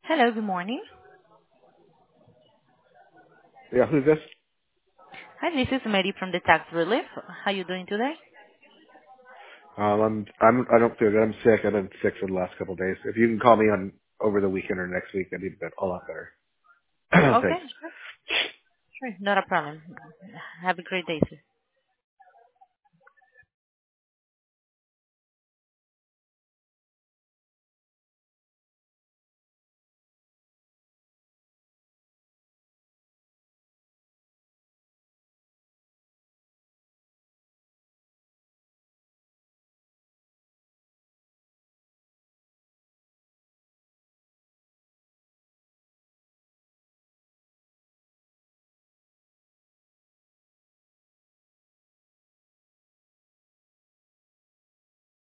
Hello, good morning. Yeah, who's this? Hi, this is Mary from the Tax Relief. How you doing today? I don't feel good. I'm sick. I've been sick for the last couple of days. If you can call me on over the weekend or next week, I'd be a lot better. Okay, Thanks. sure. Sure, not a problem. Have a great day, sir.